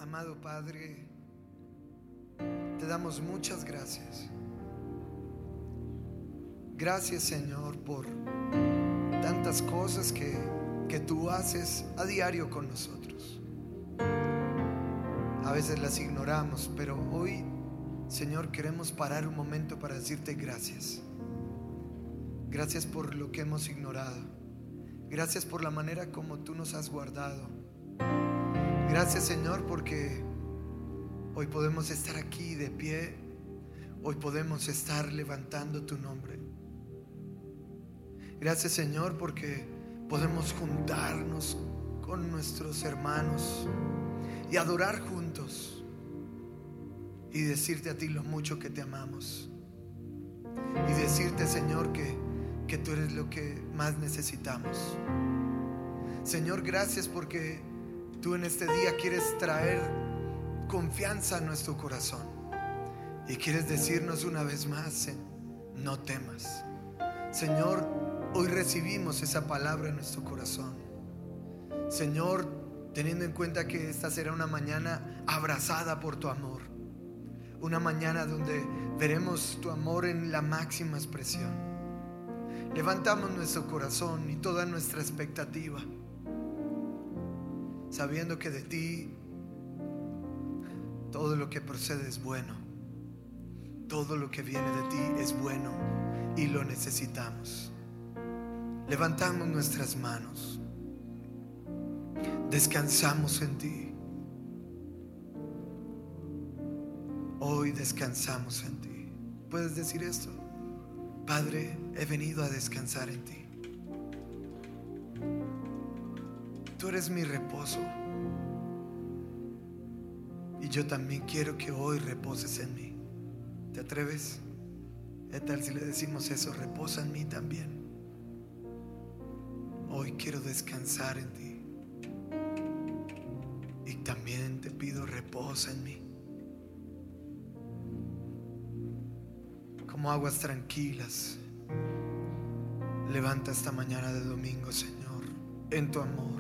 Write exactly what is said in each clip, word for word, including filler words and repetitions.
Amado Padre, te damos muchas gracias. Gracias, Señor, por tantas cosas que, que tú haces a diario con nosotros. A veces las ignoramos, pero hoy, Señor, queremos parar un momento para decirte gracias. Gracias por lo que hemos ignorado. Gracias por la manera como tú nos has guardado. Gracias, Señor, porque hoy podemos estar aquí de pie. Hoy podemos estar levantando tu nombre. Gracias, Señor, porque podemos juntarnos con nuestros hermanos y adorar juntos y decirte a ti lo mucho que te amamos y decirte, Señor, que, que tú eres lo que más necesitamos. Señor, gracias porque tú en este día quieres traer confianza a nuestro corazón y quieres decirnos una vez más, no temas. Señor, hoy recibimos esa palabra en nuestro corazón. Señor, teniendo en cuenta que esta será una mañana abrazada por tu amor, una mañana donde veremos tu amor en la máxima expresión. Levantamos nuestro corazón y toda nuestra expectativa, sabiendo que de ti todo lo que procede es bueno. Todo lo que viene de ti es bueno y lo necesitamos. Levantamos nuestras manos, descansamos en ti. Hoy descansamos en ti. ¿Puedes decir esto? Padre, he venido a descansar en ti. Tú eres mi reposo y yo también quiero que hoy reposes en mí. ¿Te atreves? ¿Qué tal si le decimos eso? Reposa en mí también. Hoy quiero descansar en ti y también te pido reposa en mí. Como aguas tranquilas, levanta esta mañana de domingo, Señor, en tu amor.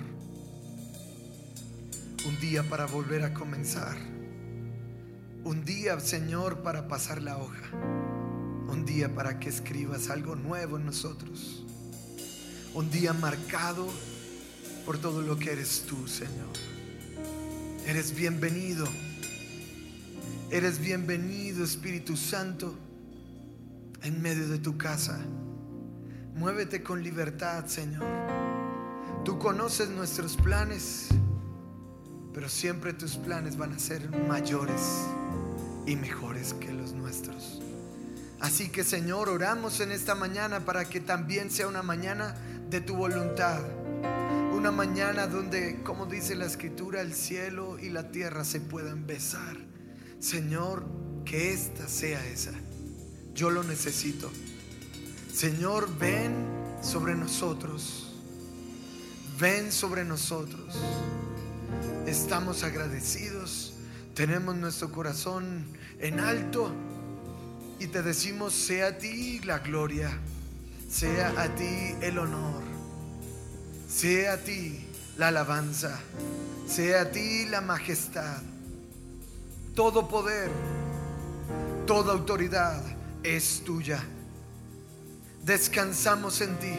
Un día para volver a comenzar. Un día, Señor, para pasar la hoja. Un día para que escribas algo nuevo en nosotros. Un día marcado por todo lo que eres tú, Señor. Eres bienvenido. Eres bienvenido, Espíritu Santo, en medio de tu casa. Muévete con libertad, Señor. Tú conoces nuestros planes, pero siempre tus planes van a ser mayores y mejores que los nuestros. Así que, Señor, oramos en esta mañana para que también sea una mañana de tu voluntad. Una mañana donde, como dice la Escritura, el cielo y la tierra se puedan besar. Señor, que esta sea esa. Yo lo necesito. Señor, ven sobre nosotros. Ven sobre nosotros. Estamos agradecidos. Tenemos nuestro corazón en alto y te decimos: sea a ti la gloria, sea a ti el honor, sea a ti la alabanza, sea a ti la majestad. Todo poder, toda autoridad es tuya. Descansamos en ti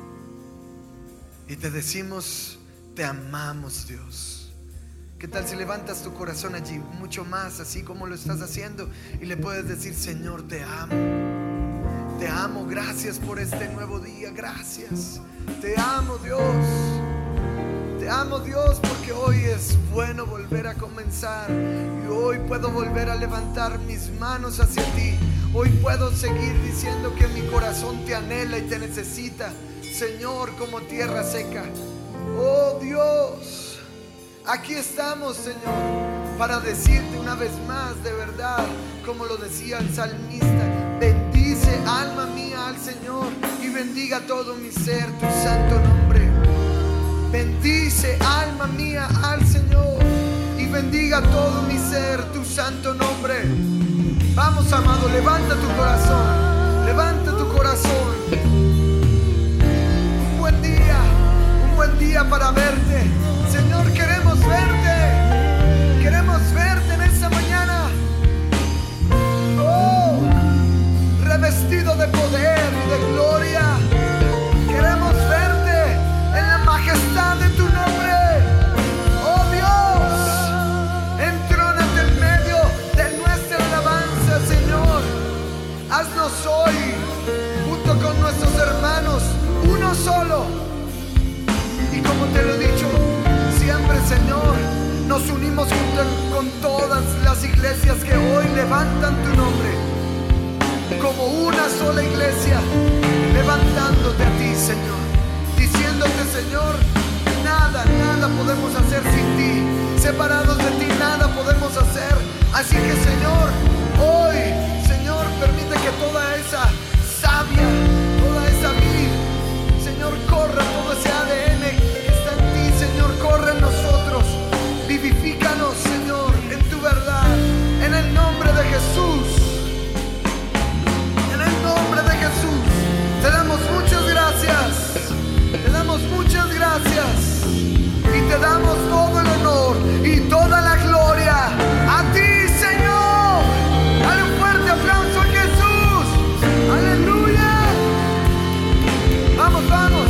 y te decimos: te amamos, Dios. ¿Qué tal si levantas tu corazón allí mucho más, así como lo estás haciendo, y le puedes decir: Señor, te amo, te amo, gracias por este nuevo día, gracias, te amo, Dios, te amo, Dios, porque hoy es bueno volver a comenzar y hoy puedo volver a levantar mis manos hacia ti. Hoy puedo seguir diciendo que mi corazón te anhela y te necesita, Señor, como tierra seca. Oh Dios, aquí estamos, Señor, para decirte una vez más, de verdad, como lo decía el salmista: bendice, alma mía, al Señor, y bendiga todo mi ser tu santo nombre. Bendice, alma mía, al Señor, y bendiga todo mi ser tu santo nombre. Vamos, amado, levanta tu corazón, levanta tu corazón. Un buen día, un buen día para verte. Señor, queremos verte, queremos Señor, diciéndote, Señor, nada, nada podemos hacer sin ti. Separados de ti nada podemos hacer. Así que, Señor, hoy, Señor, permite que toda esa savia, toda esa vid, Señor, corra, todo ese A D N que está en ti, Señor, corre en nosotros. Vivifícanos, Señor, en tu verdad, en el nombre de Jesús. En el nombre de Jesús te damos muchas gracias, te damos muchas gracias y te damos todo el honor y toda la gloria a ti, Señor. Dale un fuerte aplauso a Jesús. Aleluya. Vamos, vamos.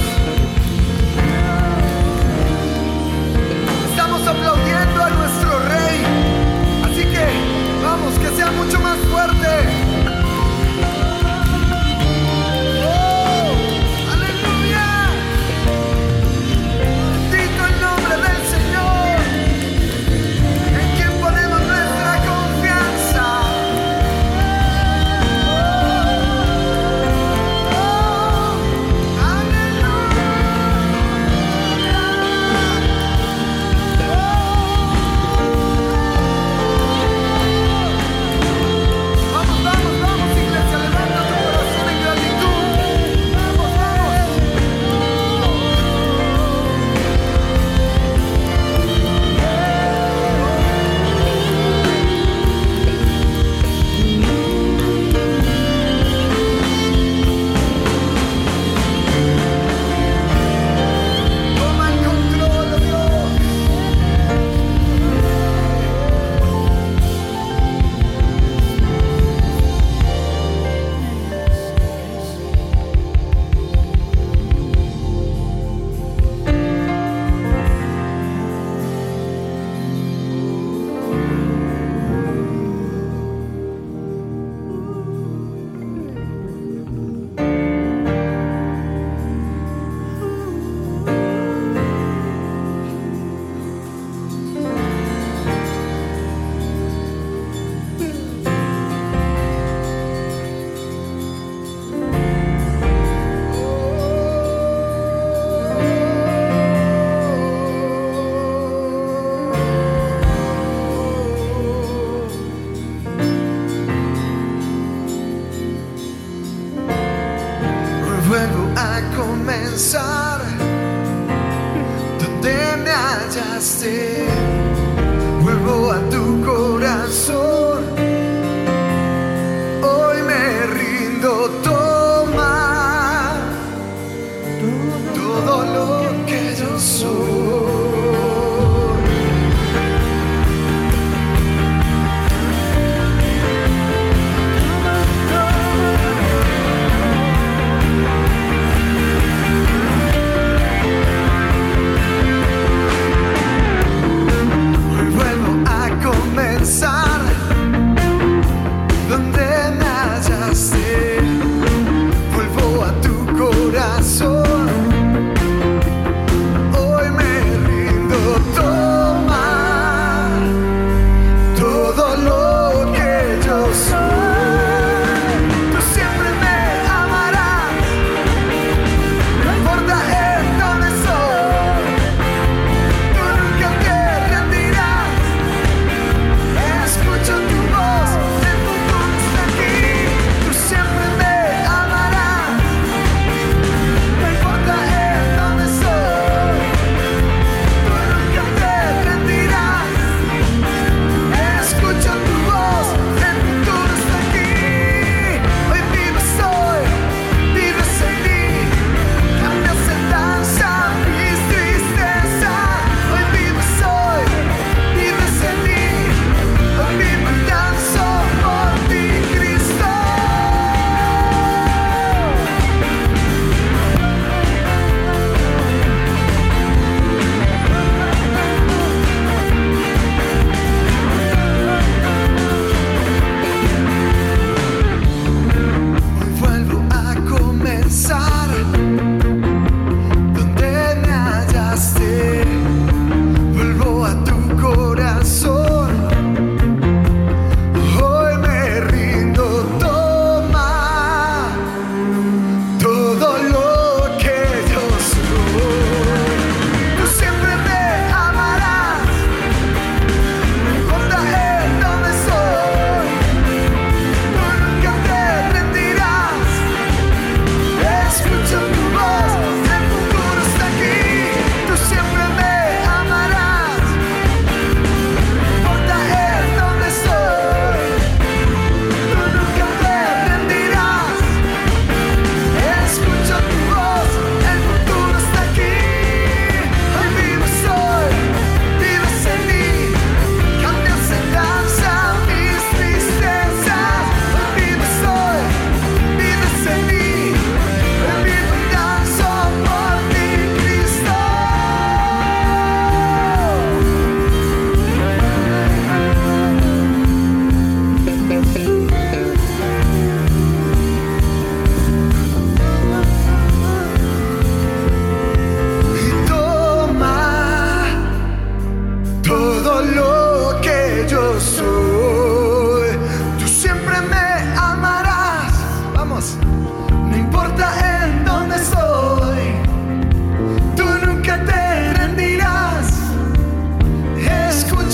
Estamos aplaudiendo a nuestro Rey, así que vamos, que sea mucho más fuerte. Donde me hallaste, vuelvo a tu corazón. Hoy me rindo, toma todo lo que yo soy.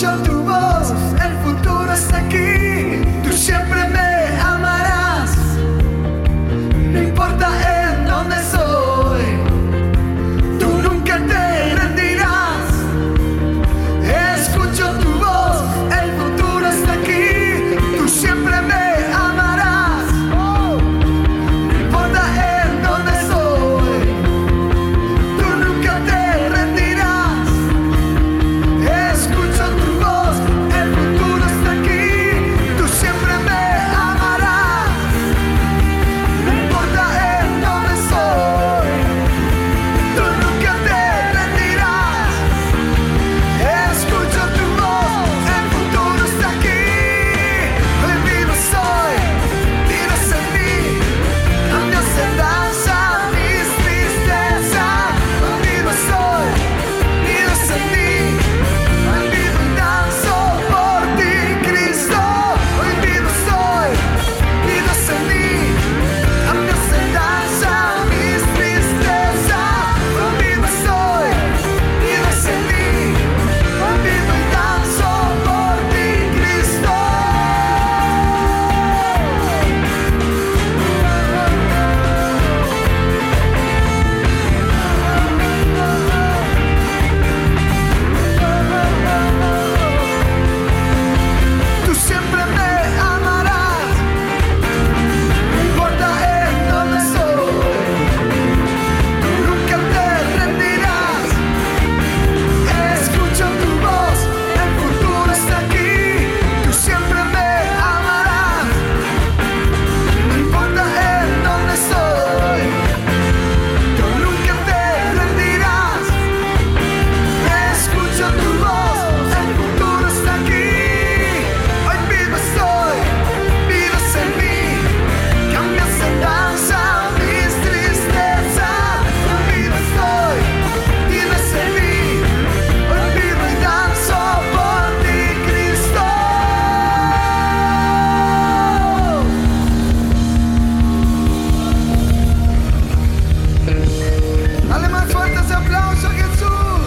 escucho tu voz, el futuro está aquí. Tú siempre me amarás, no importa en dónde soy. Tú nunca te rendirás. Escucho tu voz, el futuro está aquí. Tú siempre me amarás, no importa en dónde soy. Tú nunca te rendirás. Escucho tu voz, el futuro está aquí. Tú siempre me amarás, no importa en dónde soy. Tú nunca te rendirás. Escucho tu voz, el futuro está aquí. Hoy vivo soy, vives en mí, cambias en danza mis tristezas. Hoy vivo soy, vives en mí, hoy vivo y danzo por ti, Cristo. Hoy vivo soy, vives en mí, cambias en danza mis tristezas. Hoy vivo soy, vives en mí, hoy vivo y danzo por ti, Cristo. Tú siempre me amarás, no importa en dónde soy. Tú nunca te rendirás. Escucho tu voz, el futuro está aquí. Tú siempre me amarás, no importa en dónde soy. Tú nunca te rendirás. Escucho tu voz, el futuro está aquí. Hoy vivo estoy, vives en mí, cambias en danza mis tristezas. Hoy vivo estoy, vives en mí, hoy vivo y danzo por ti, Cristo. Dale más fuerte ese aplauso a Jesús.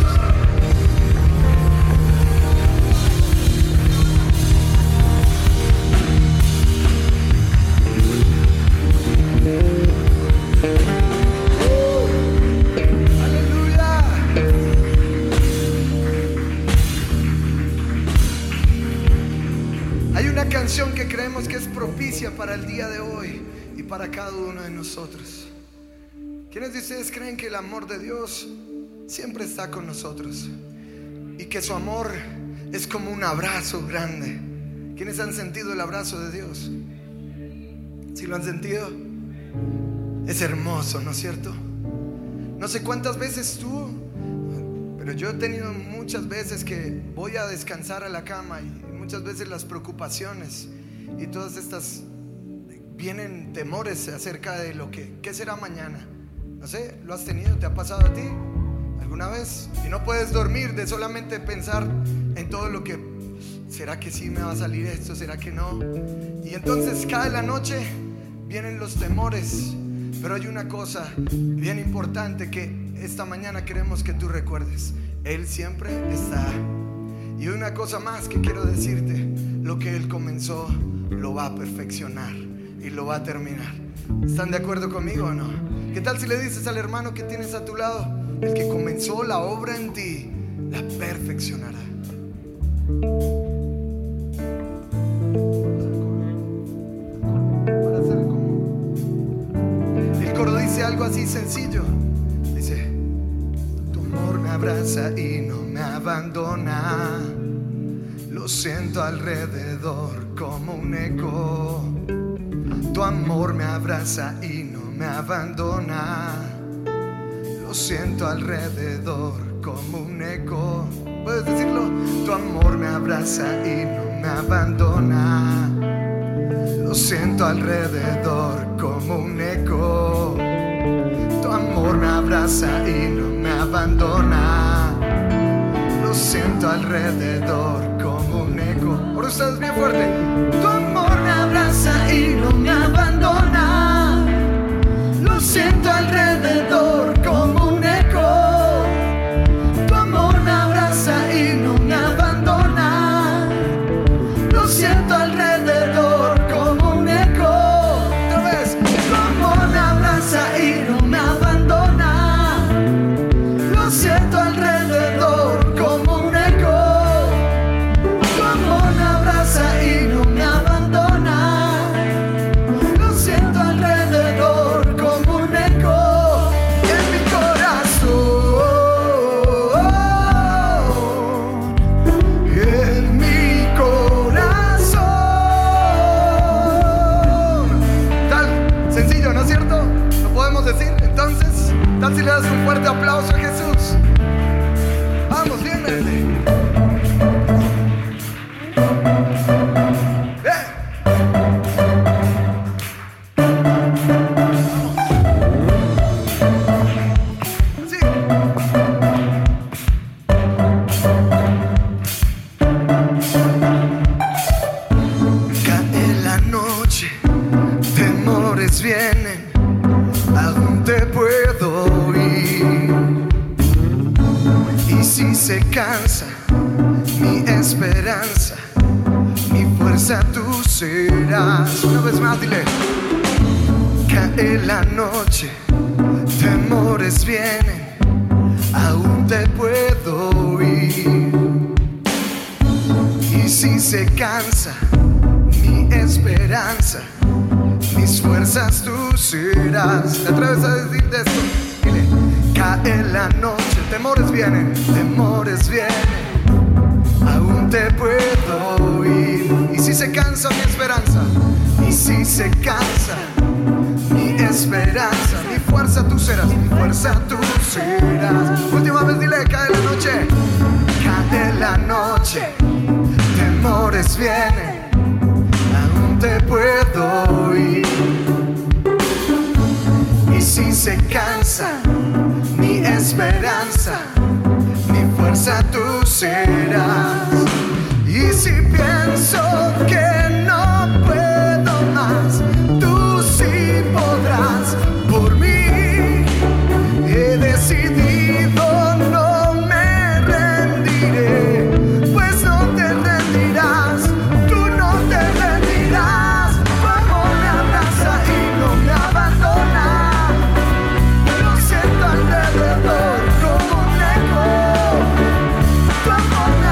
Aleluya. Hay una canción que creemos que es propicia para el día de hoy y para cada uno de nosotros. ¿Quiénes de ustedes creen que el amor de Dios siempre está con nosotros y que su amor es como un abrazo grande? ¿Quiénes han sentido el abrazo de Dios? ¿Sí lo han sentido? Es hermoso, ¿no es cierto? No sé cuántas veces tú, pero yo he tenido muchas veces que voy a descansar a la cama y muchas veces las preocupaciones y todas estas, vienen temores acerca de lo que, ¿qué será mañana? No sé, ¿lo has tenido? ¿Te ha pasado a ti alguna vez? Y no puedes dormir de solamente pensar en todo lo que, ¿será que sí me va a salir esto? ¿Será que no? Y entonces cae la noche, vienen los temores. Pero hay una cosa bien importante que esta mañana queremos que tú recuerdes: Él siempre está. Y una cosa más que quiero decirte: lo que Él comenzó lo va a perfeccionar y lo va a terminar. ¿Están de acuerdo conmigo o no? ¿Qué tal si le dices al hermano que tienes a tu lado: el que comenzó la obra en ti la perfeccionará? El coro dice algo así sencillo. Dice: tu amor me abraza y no me abandona. Lo siento alrededor como un eco. Tu amor me abraza y no me abandona. Lo siento alrededor como un eco. ¿Puedes decirlo? Tu amor me abraza y no me abandona. Lo siento alrededor como un eco. Tu amor me abraza y no me abandona. Lo siento alrededor como un eco. Por ustedes bien fuerte. Tu amor me abraza y no me abandona. Lo siento alrededor como un eco. Tu amor me abraza y no me abandona. mi esperanza, mi fuerza tú serás. Una vez más dile. Cae la noche, temores vienen, aún te puedo oír. Y si se cansa mi esperanza, mis fuerzas tú serás. ¿Te atreves a decirte esto? Dile. Cae la noche, temores vienen, temores vienen, aún te puedo oír. Y si se cansa mi esperanza, y si se cansa mi esperanza, mi fuerza tú serás, mi fuerza tú serás. Última vez dile, cae la noche, cae la noche, temores vienen, aún te puedo oír. Y si se cansa mi esperanza, mi fuerza tú serás. Y si pienso que no puedo más, tú sí podrás. Por mí he decidido, no me rendiré, pues no te rendirás, tú no te rendirás. Tu amor me abraza y no me abandona, lo siento alrededor como un eco. Tu amor me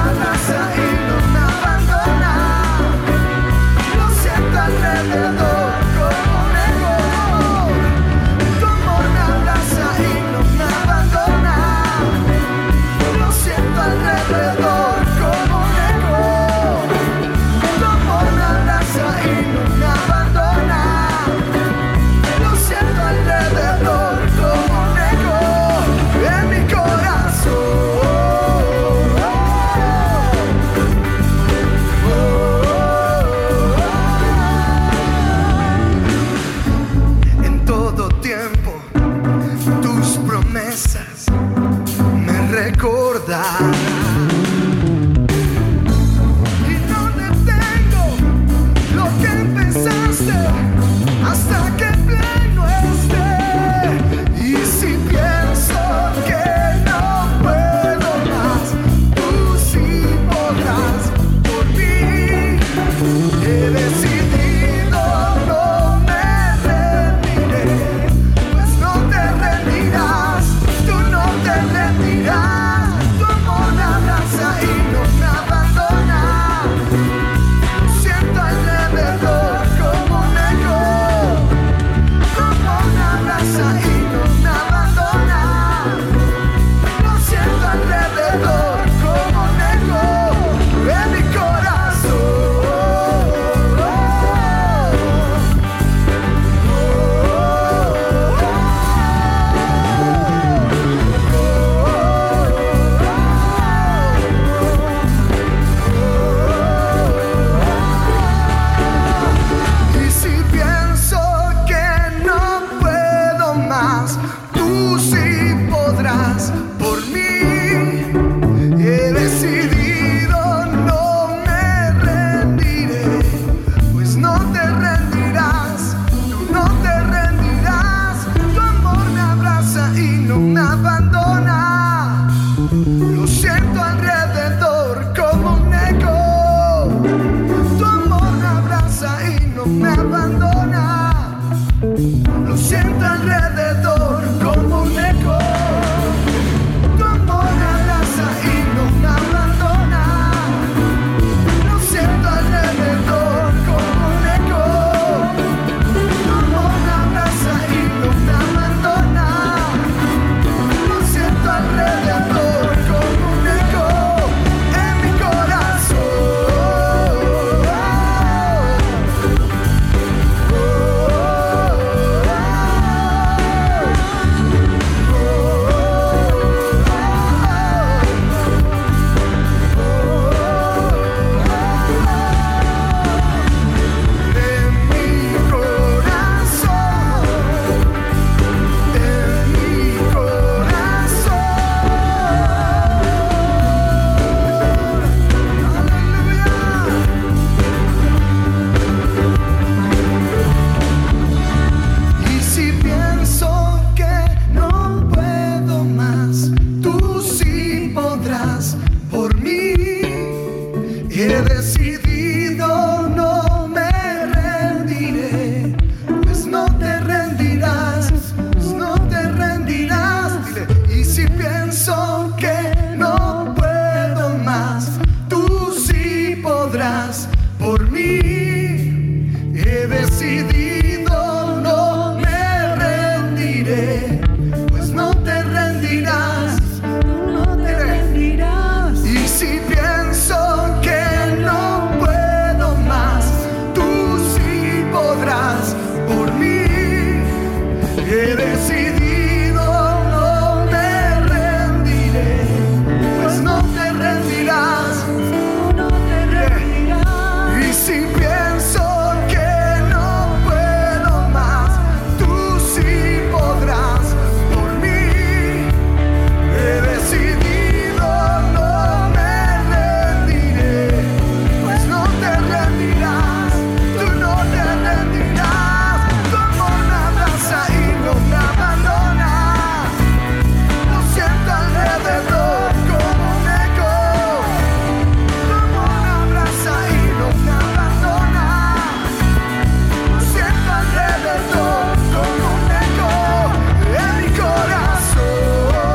He decidido no me rendiré, pues no te rendirás, pues no te rendirás. Dile, y si pienso que no puedo más, tú sí podrás por mí. He decidido no me rendiré, pues no te rendirás, no te rendirás. Y si pienso que no puedo más, tú sí podrás por mí. He decidido no me rendiré, pues no te rendirás, no te rendirás. Y si pienso que no puedo más, tú sí podrás por mí. He decidido no me rendiré, pues no te rendirás, tú no te rendirás. Tu amor me abraza y no me abandona. Lo siento alrededor como un eco. Tu amor me abraza y no me abandona. Lo siento alrededor como un eco en mi corazón.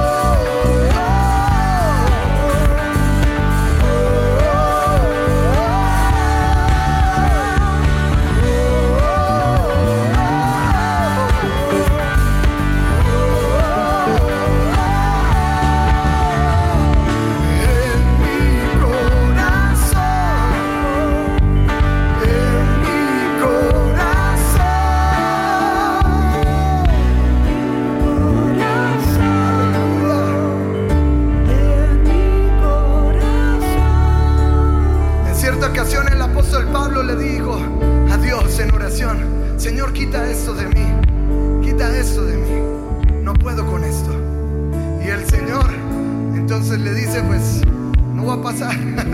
En cierta ocasión el apóstol Pablo le dijo a Dios en oración: Señor, quita esto de mí, quita esto de mí, no puedo con esto. Y el Señor entonces le dice: pues no va a pasar,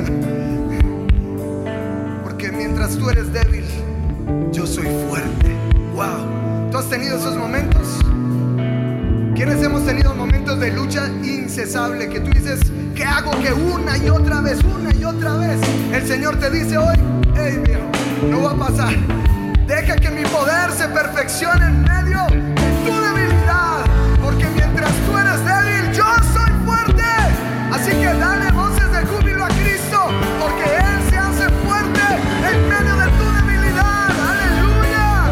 porque mientras tú eres débil, yo soy fuerte. Wow, ¿tú has tenido esos momentos? ¿Quiénes hemos tenido momentos de lucha incesable que tú dices: ¿qué hago? Que una y otra vez, una y otra vez. El Señor te dice hoy: hey viejo, no va a pasar. Deja que mi poder se perfeccione en medio de tu debilidad, porque mientras tú eres débil, yo soy fuerte. Así que dale voces de júbilo a Cristo, porque Él se hace fuerte en medio de tu debilidad. Aleluya.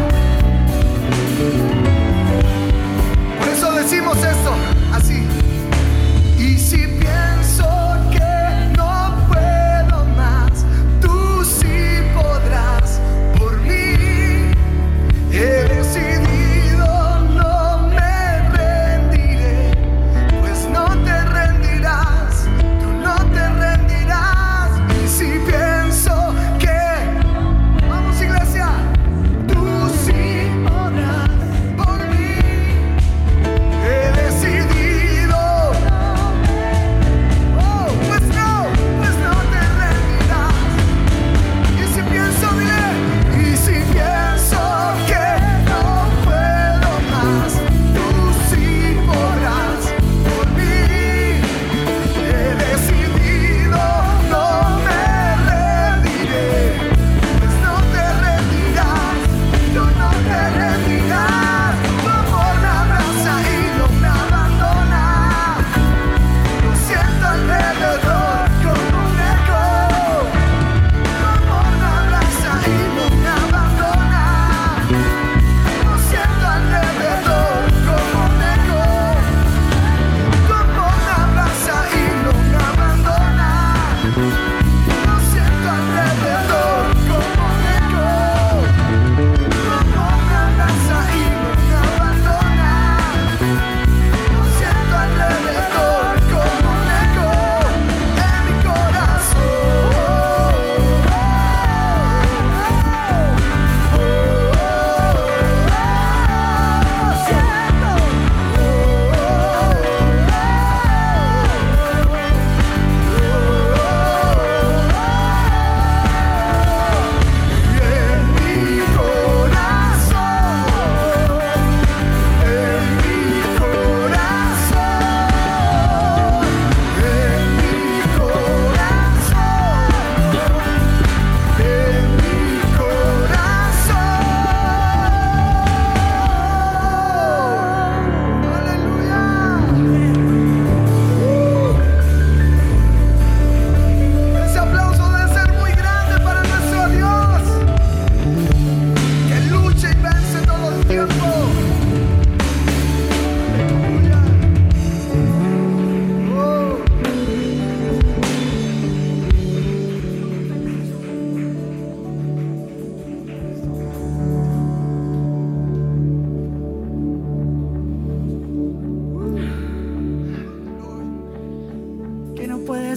Por eso decimos esto así: y si pienso que no puedo más, tú sí podrás por mí. He decidido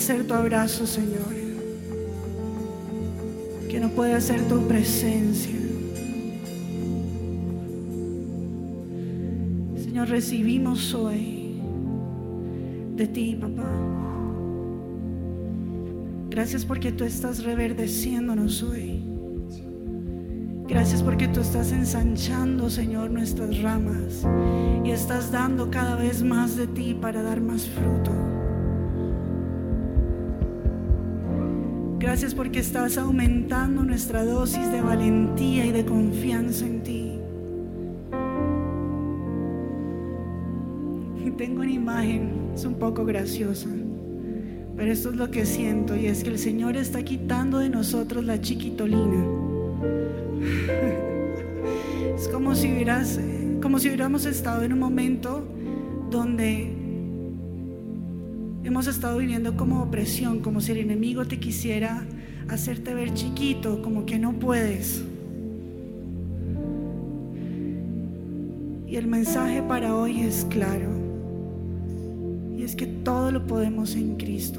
ser tu abrazo, Señor, que no puede ser tu presencia. Señor, recibimos hoy de ti, papá. Gracias porque tú estás reverdeciéndonos hoy. Gracias porque tú estás ensanchando, Señor, nuestras ramas y estás dando cada vez más de ti para dar más fruto. Gracias porque estás aumentando nuestra dosis de valentía y de confianza en ti. Y tengo una imagen, es un poco graciosa, pero esto es lo que siento, y es que el Señor está quitando de nosotros la chiquitolina. Es como si hubieras, como si hubiéramos estado en un momento donde hemos estado viviendo como opresión, como si el enemigo te quisiera hacerte ver chiquito, como que no puedes. Y el mensaje para hoy es claro, y es que todo lo podemos en Cristo.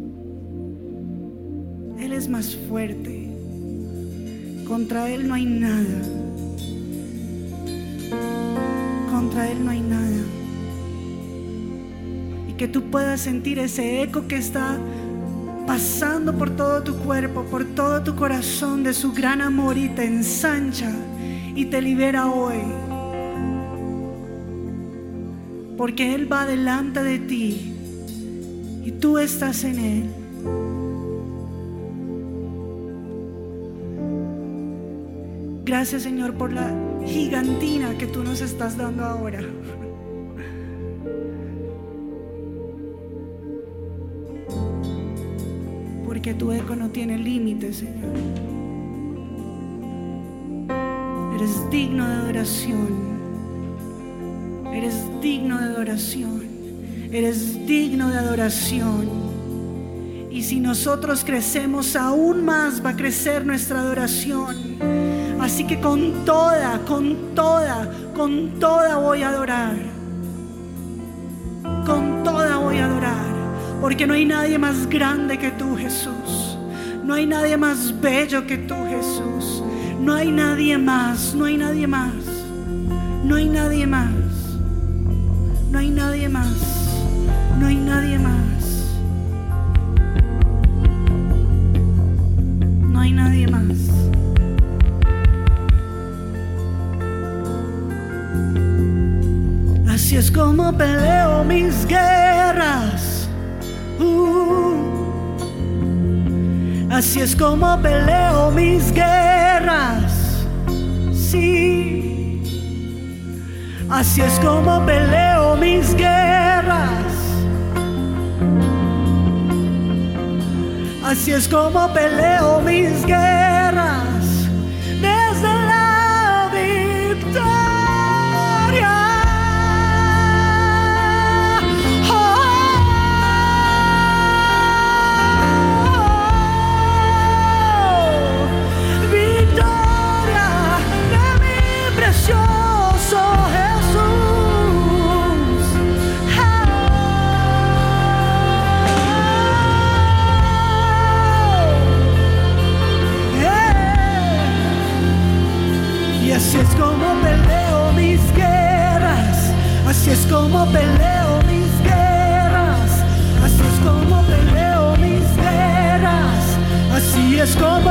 Él es más fuerte. Contra Él no hay nada. Contra Él no hay nada. Y que tú puedas sentir ese eco que está pasando por todo tu cuerpo, por todo tu corazón, de su gran amor, y te ensancha y te libera hoy. Porque Él va delante de ti y tú estás en Él. Gracias, Señor, por la gigantina que tú nos estás dando ahora. Porque tu eco no tiene límites, Señor. Eres digno de adoración. Eres digno de adoración. Eres digno de adoración. Y si nosotros crecemos, aún más va a crecer nuestra adoración. Así que con toda, con toda, con toda voy a adorar. Con toda voy a adorar. Porque no hay nadie más grande que tú, Jesús. No hay nadie más bello que tú, Jesús. No hay nadie más, no hay nadie más. No hay nadie más. No hay nadie más. No hay nadie más. No hay nadie más. Así es como peleo mis guerras. Uh. Así es como peleo mis guerras. Sí. Así es como peleo mis guerras. Así es como peleo mis guerras. Desde la victoria. Así es como peleo mis guerras. Así es como peleo mis guerras. Así es como peleo mis guerras. Así es como.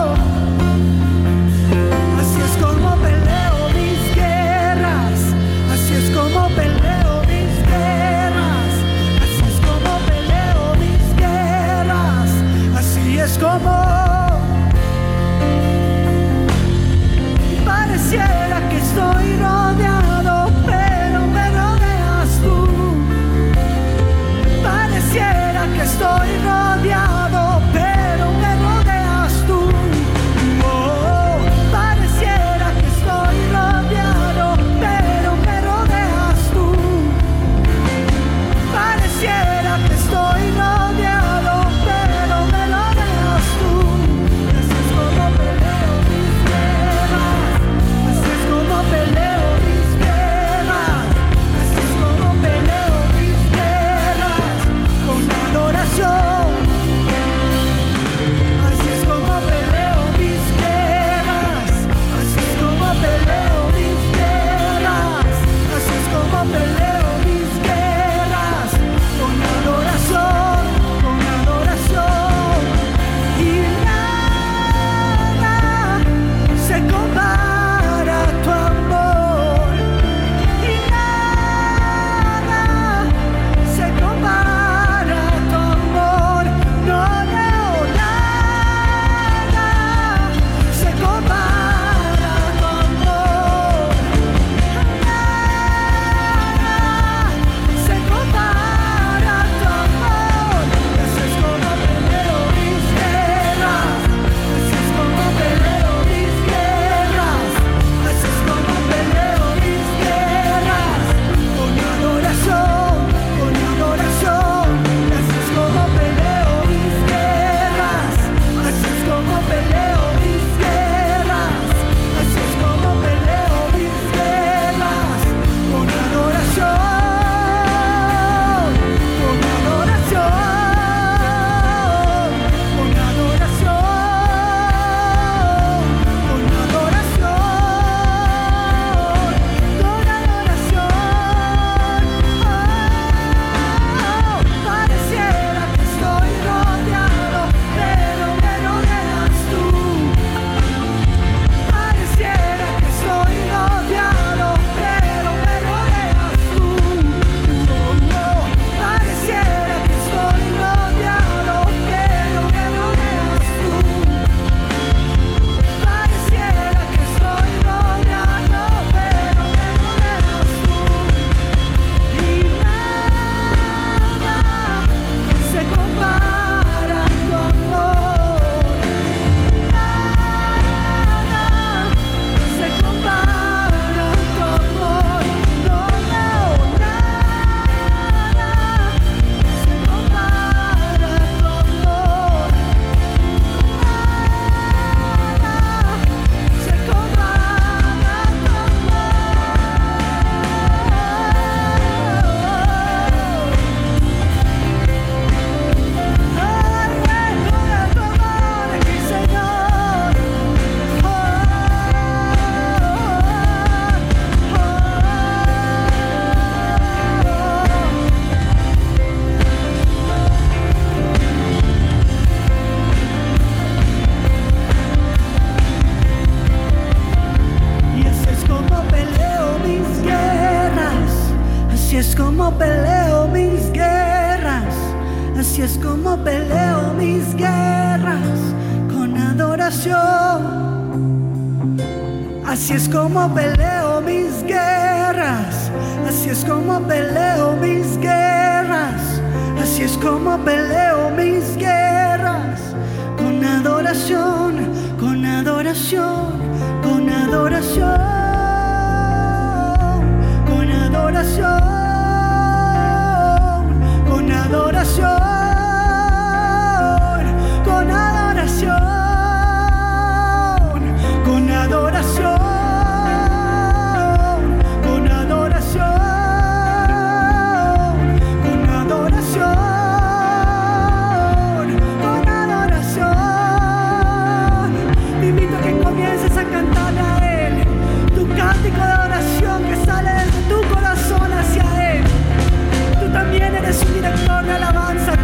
Así es como peleo mis guerras. Así es como peleo mis guerras. Así es como peleo mis guerras. Así es como. Pareciera que estoy rodeado, pero me rodeas tú. Pareciera que estoy rodeado, pero me rodeas tú. Oh, pareciera que estoy rodeado, pero me rodeas tú. Pareciera que estoy rodeado, pero me rodeas tú. peleo mis guerras, así es como peleo mis guerras, con adoración. Así es como peleo mis guerras, así es como peleo mis guerras, así es como peleo mis guerras, con adoración, con adoración, con adoración, con adoración, con adoración, con adoración, con adoración. De oración que sale de tu corazón hacia Él. Tú también eres un director de alabanza.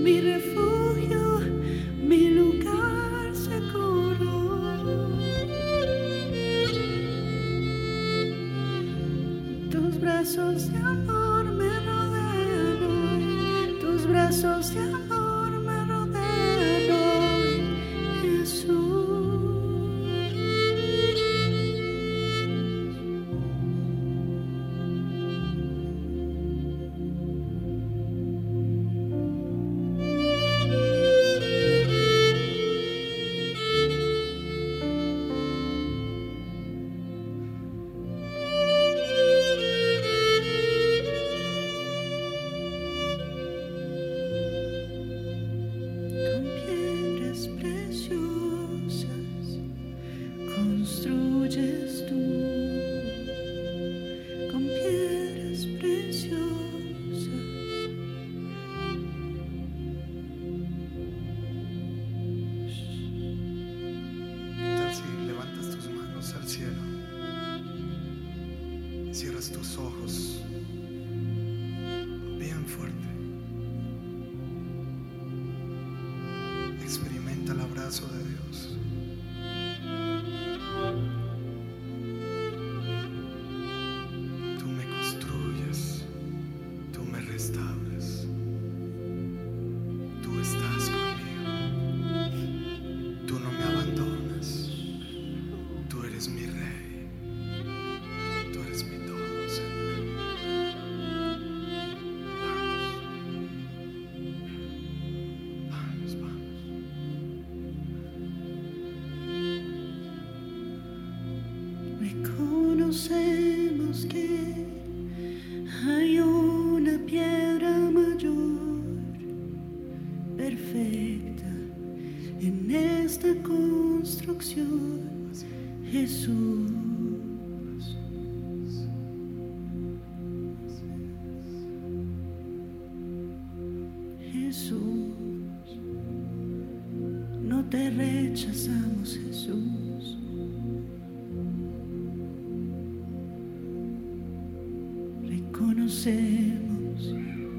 mi refugio, mi lugar seguro. Tus brazos de amor me rodean hoy, tus brazos de amor me rodean hoy, Jesús. Cierras tus ojos bien fuerte. Experimenta el abrazo de Dios. Tú me construyes, tú me restauras, tú estás conmigo, tú no me abandonas, tú eres mi rey, tú eres mi todo. Reconocemos que hay una piedra mayor, perfecta en esta construcción, Jesús. Jesús, no te rechazamos, Jesús. Reconocemos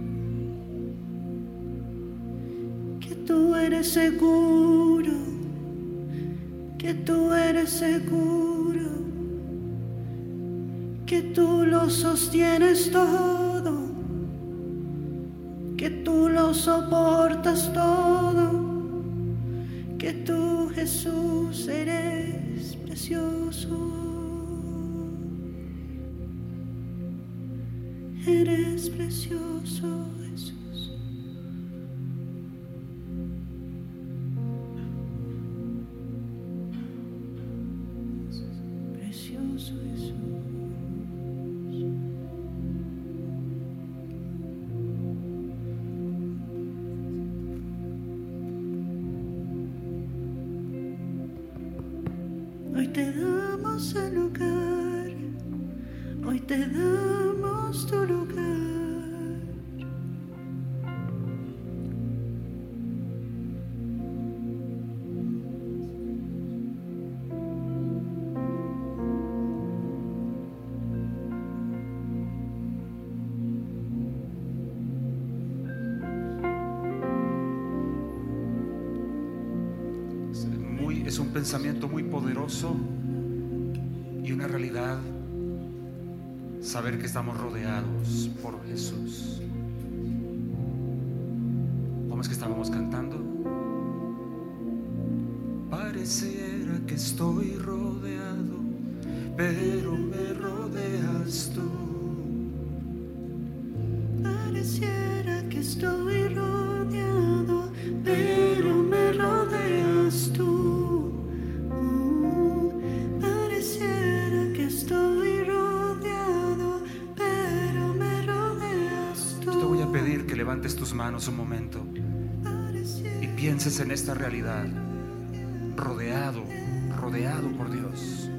que tú eres seguro, que tú eres seguro, que tú lo sostienes todo, que tú lo soportas todo, que tú, Jesús, eres precioso. Eres precioso, Jesús. Precioso Jesús. Hoy te damos el lugar, hoy te damos tu lugar. Muy, es un pensamiento muy poderoso y una realidad. Saber que estamos rodeados por Jesús. ¿Cómo es que estábamos cantando? Pareciera que estoy rodeado, pero me rodeas tú. Pareciera que estoy rodeado, pero me rodeas tú. Pareciera que estoy rodeado, pero me rodeas tú. Te voy a pedir que levantes tus manos un momento y pienses en esta realidad. Rodeado, rodeado por Dios.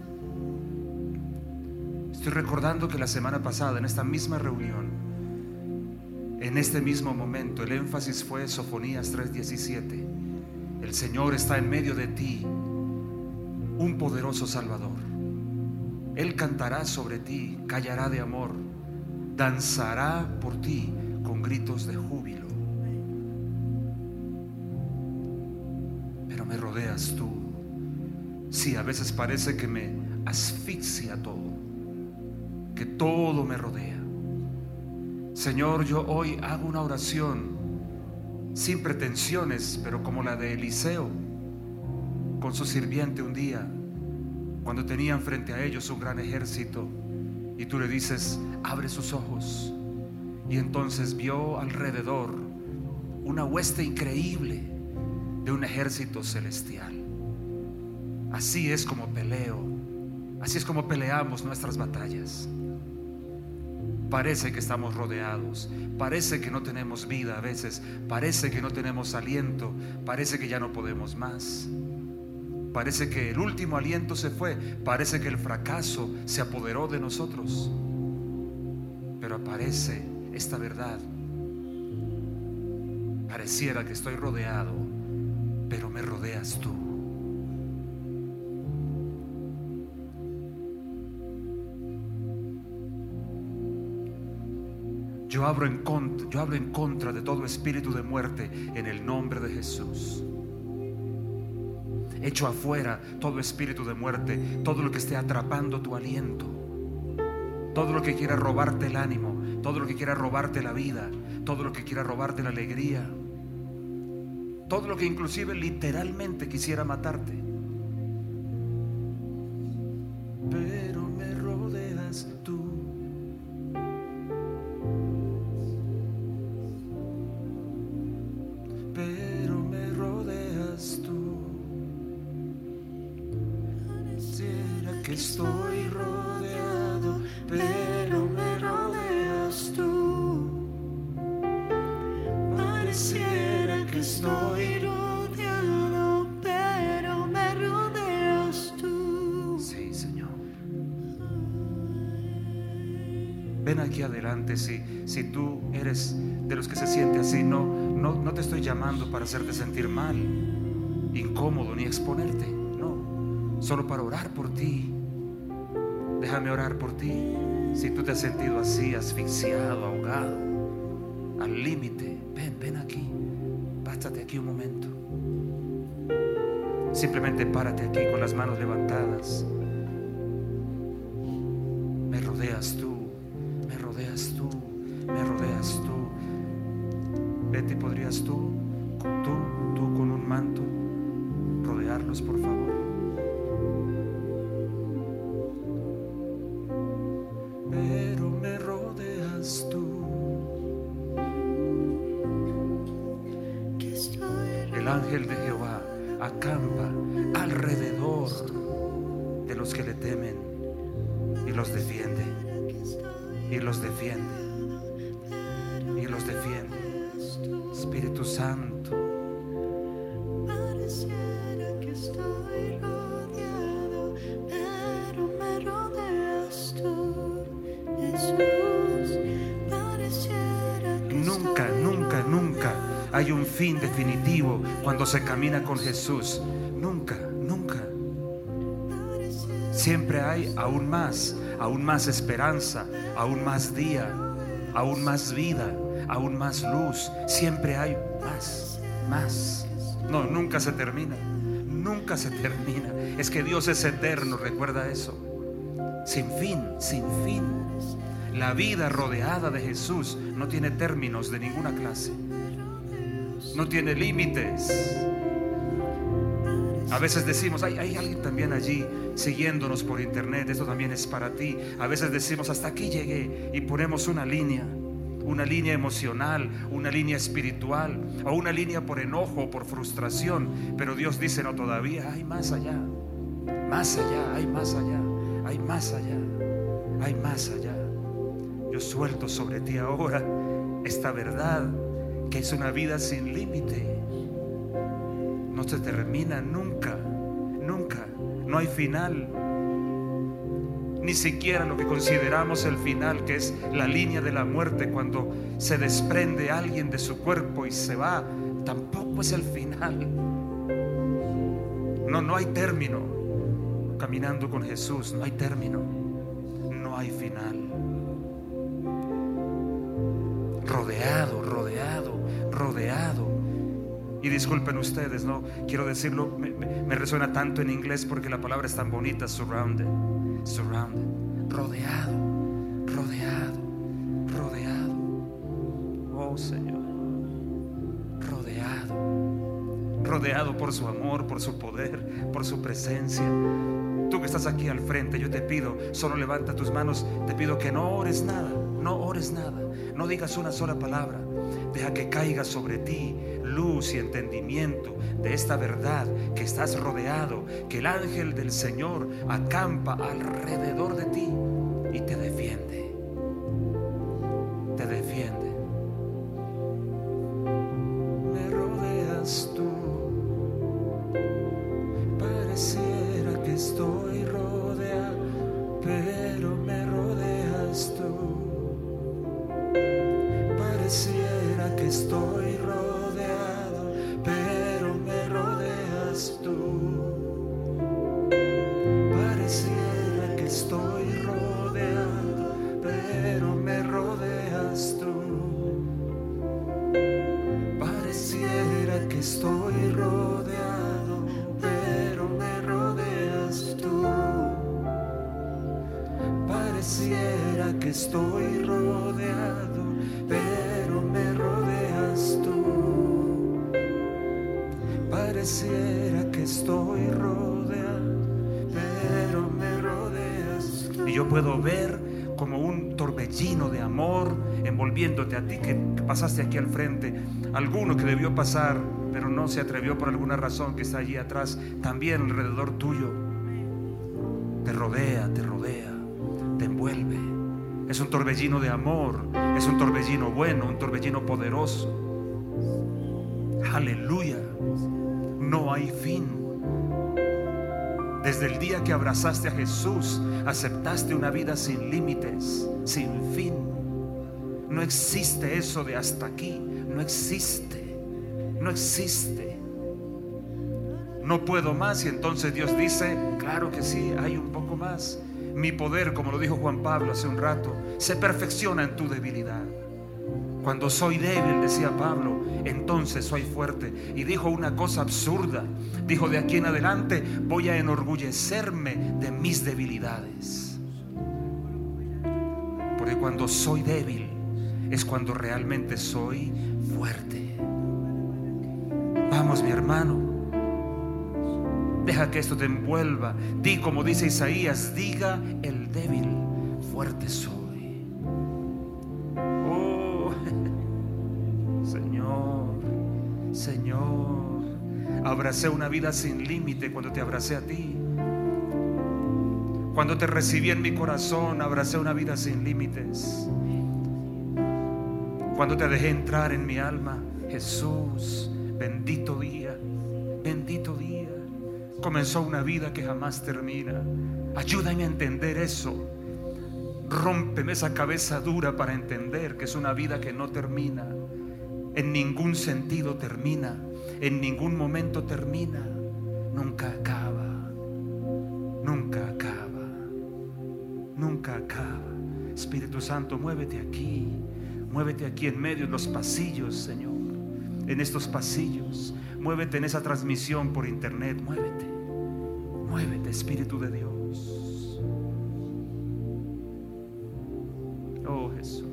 Estoy recordando que la semana pasada, en esta misma reunión, en este mismo momento, el énfasis fue Sofonías tres diecisiete. El Señor está en medio de ti, un poderoso Salvador. Él cantará sobre ti, callará de amor, danzará por ti con gritos de júbilo. me rodeas tú. Sí, a veces parece que me asfixia todo, que todo me rodea. Señor, yo hoy hago una oración sin pretensiones, pero como la de Eliseo con su sirviente un día, cuando tenían frente a ellos un gran ejército, y tú le dices, abre sus ojos, y entonces vio alrededor una hueste increíble de un ejército celestial. Así es como peleo, así es como peleamos nuestras batallas. Parece que estamos rodeados, parece que no tenemos vida a veces, parece que no tenemos aliento, parece que ya no podemos más, parece que el último aliento se fue, parece que el fracaso se apoderó de nosotros. Pero aparece esta verdad: pareciera que estoy rodeado, pero me rodeas tú. Yo hablo en contra, yo hablo en contra de todo espíritu de muerte en el nombre de Jesús. Echo afuera todo espíritu de muerte, todo lo que esté atrapando tu aliento, todo lo que quiera robarte el ánimo, todo lo que quiera robarte la vida, todo lo que quiera robarte la alegría, todo lo que inclusive literalmente quisiera matarte. Pero me rodeas tú. Pero me rodeas tú. Pareciera que estoy rodeado, pero me rodeas tú. Pareciera que estoy rodeado, pero me rodeas tú. Sí, Señor. Ven aquí adelante. Si, si tú eres de los que se siente así, no, no, no te estoy llamando para hacerte sentir mal, incómodo, ni exponerte. No, solo para orar por ti. Déjame orar por ti. Si tú te has sentido así, asfixiado, ahogado, al límite, ven, ven aquí. Pásate aquí un momento. Simplemente párate aquí con las manos levantadas. Me rodeas tú, me rodeas tú, me rodeas tú. Betty, ¿podrías tú, tú, tú con un manto, rodearlos, por favor? Pero me rodeas tú. El ángel de Jehová acampa alrededor de los que le temen y los defiende, y los defiende, y los defiende. Espíritu Santo, pareciera que estoy rodeado, pero me rodeas tú, Jesús. Pareciera que nunca, nunca, nunca hay un fin definitivo cuando se camina con Jesús. Nunca, nunca. Siempre hay aún más, aún más esperanza, aún más día, aún más vida, aún más luz. Siempre hay más, más. No, nunca se termina, nunca se termina. Es que Dios es eterno, recuerda eso. Sin fin, sin fin. La vida rodeada de Jesús no tiene términos de ninguna clase. No tiene límites. A veces decimos, hay, hay alguien también allí siguiéndonos por internet, esto también es para ti. A veces decimos, hasta aquí llegué, y ponemos una línea, una línea emocional, una línea espiritual, o una línea por enojo, por frustración. Pero Dios dice, no, todavía hay más allá, más allá, hay más allá, hay más allá, hay más allá. Yo suelto sobre ti ahora esta verdad, que es una vida sin límite. No se termina nunca, nunca. No hay final. Ni siquiera lo que consideramos el final, que es la línea de la muerte, cuando se desprende alguien de su cuerpo y se va, tampoco es el final. No, no hay término. Caminando con Jesús no hay término, no hay final. Rodeado, rodeado, rodeado. Y disculpen ustedes, no quiero decirlo, me, me, me resuena tanto en inglés porque la palabra es tan bonita. Surrounded, surrounded, rodeado, rodeado, rodeado. Oh Señor, rodeado, rodeado por su amor, por su poder, por su presencia. Tú que estás aquí al frente, yo te pido, solo levanta tus manos. Te pido que no ores nada, no ores nada, no digas una sola palabra. Deja que caiga sobre ti luz y entendimiento de esta verdad, que estás rodeado, que el ángel del Señor acampa alrededor de ti y te defiende, te defiende. Me rodeas tú, pareciera que estoy rodeado, pero me rodeas tú. Pareciera que estoy rodeado, pero me rodeas tú. Pareciera que estoy rodeado, pero me rodeas tú. Pareciera que estoy rodeado, pero me rodeas tú. Pareciera que estoy rodeado, pero me rodeas tú. Pareciera que estoy rodeado, pero me rodeas tú. Y yo puedo ver como un torbellino de amor envolviéndote a ti que pasaste aquí al frente. Alguno que debió pasar pero no se atrevió por alguna razón, que está allí atrás, también alrededor tuyo. Te rodea, te rodea, te envuelve. Es un torbellino de amor, es un torbellino bueno, un torbellino poderoso. Aleluya. No hay fin. Desde el día que abrazaste a Jesús, aceptaste una vida sin límites, sin fin. No existe eso de hasta aquí. No existe. No existe. No puedo más. Y entonces Dios dice, claro que sí, hay un poco más. Mi poder, como lo dijo Juan Pablo hace un rato, se perfecciona en tu debilidad. Cuando soy débil, decía Pablo, entonces soy fuerte. Y dijo una cosa absurda. Dijo, de aquí en adelante voy a enorgullecerme de mis debilidades. Porque cuando soy débil es cuando realmente soy fuerte. Vamos, mi hermano. Deja que esto te envuelva. Di como dice Isaías, diga el débil, fuerte soy. Oh, Señor, Señor, abracé una vida sin límite cuando te abracé a ti. Cuando te recibí en mi corazón, abracé una vida sin límites. Cuando te dejé entrar en mi alma, Jesús, bendito día, bendito día. Comenzó una vida que jamás termina. Ayúdame a entender eso. Rómpeme esa cabeza dura para entender que es una vida que no termina. En ningún sentido termina. En ningún momento termina. Nunca acaba. Nunca acaba. Nunca acaba. Espíritu Santo, muévete aquí. Muévete aquí en medio de los pasillos, Señor. En estos pasillos. Muévete en esa transmisión por internet. Muévete. Muévete, Espíritu de Dios. Oh, Jesús.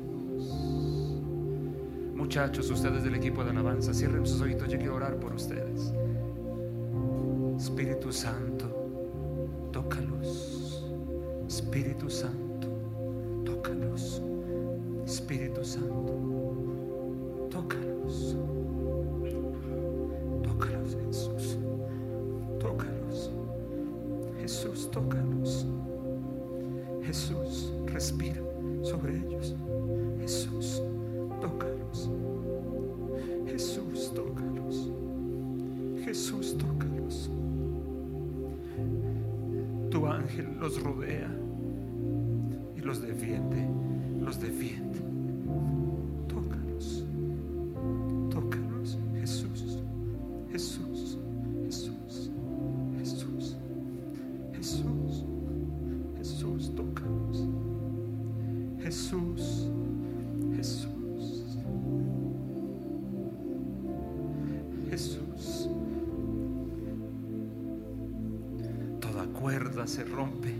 Muchachos, ustedes del equipo de alabanza, cierren sus ojitos. Yo quiero orar por ustedes. Espíritu Santo, tócalos. Espíritu Santo, tócalos. Espíritu Santo, tócalos. Tócalos, Jesús. Tócalos. Jesús, tócalos. Jesús, respira sobre ellos. Jesús, tócalos. Jesús, tócalos. Jesús, tócalos. Tu ángel los rodea y los defiende, los defiende. Tócalos. Tócalos, Jesús. Jesús, Jesús, Jesús, Jesús, Jesús, tócalos. Jesús, Jesús, Jesús. Toda cuerda se rompe.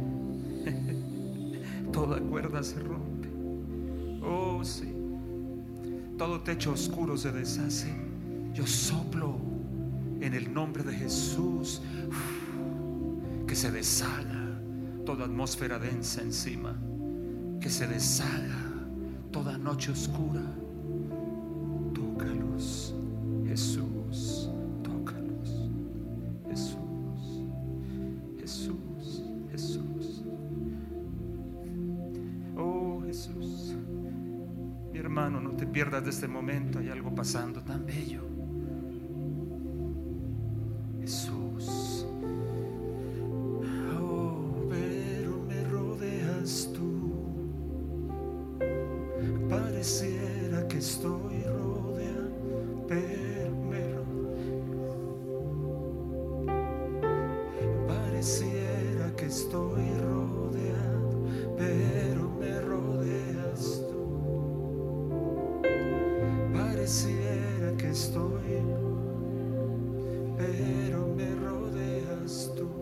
Toda cuerda se rompe. Oh, sí. Todo techo oscuro se deshace. Yo soplo en el nombre de Jesús, que se deshaga toda atmósfera densa encima, que se deshaga toda noche oscura. Tócalos, Jesús, tócalos, Jesús, Jesús, Jesús. Oh, Jesús. Mi hermano, no te pierdas de este momento. Hay algo pasando tan bello. Jesús. Oh, pero me rodeas tú. Pareciera que estoy rodeado, pero me rodeas. Pareciera que estoy rodeado, pero me rodeas tú. Pareciera que estoy, pero me rodeas tú.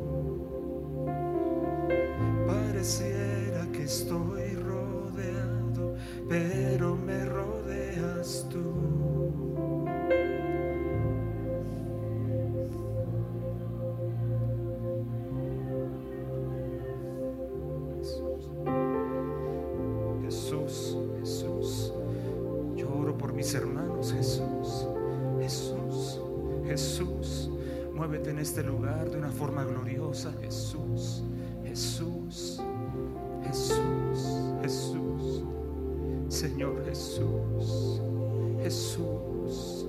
Pareciera que estoy rodeado, pero me rodeas tú. Jesús, Jesús, yo oro por mis hermanos. Jesús, Jesús, Jesús, muévete en este lugar de una forma gloriosa. Jesús, Jesús, Jesús, Jesús, Señor Jesús, Jesús.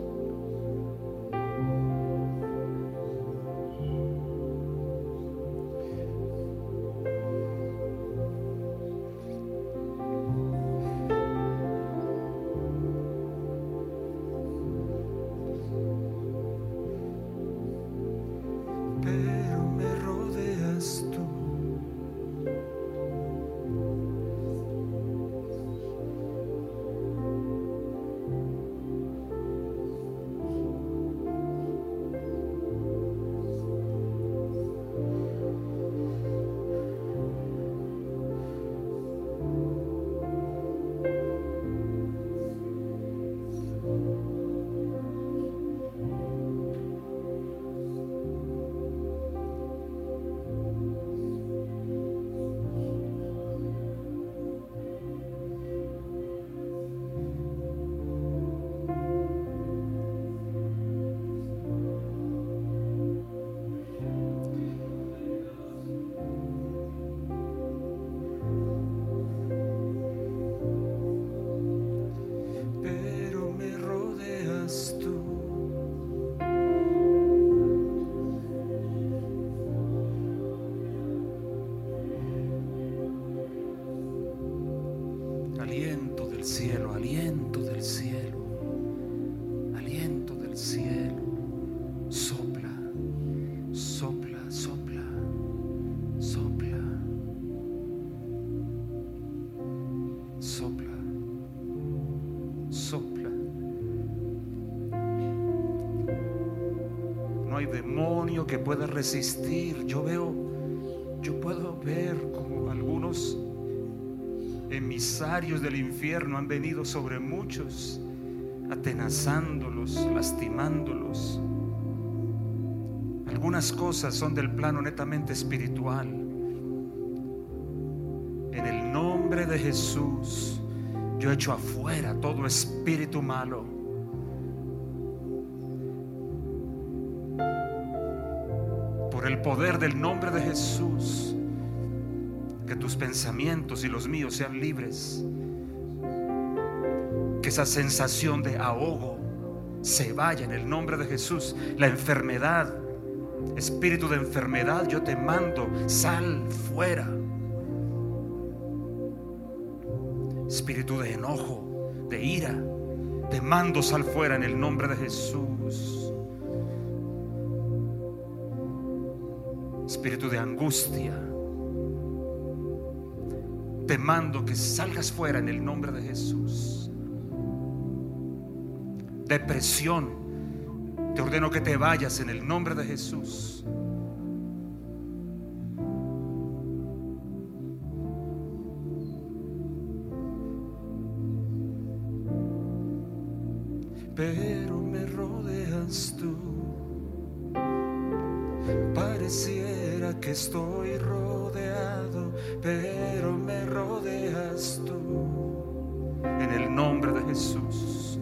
Pero me rodeas tú. Pero me rodeas tú. Aliento del cielo, aliento del cielo, aliento del cielo. Sopla, sopla, sopla, sopla, sopla, sopla. No hay demonio que pueda resistir. Yo veo, yo puedo ver como algunos emisarios del infierno han venido sobre muchos, atenazándolos, lastimándolos. Algunas cosas son del plano netamente espiritual. En el nombre de Jesús, yo echo afuera todo espíritu malo. Por el poder del nombre de Jesús, que tus pensamientos y los míos sean libres. Que esa sensación de ahogo se vaya en el nombre de Jesús. La enfermedad, espíritu de enfermedad, yo te mando, sal fuera. Espíritu de enojo, de ira, te mando, sal fuera en el nombre de Jesús. Espíritu de angustia, te mando que salgas fuera en el nombre de Jesús. Depresión, Te ordeno que te vayas en el nombre de Jesús. Pero me rodeas tú, pareciera que estoy rodeado, pero me rodeas tú, en el nombre de Jesús.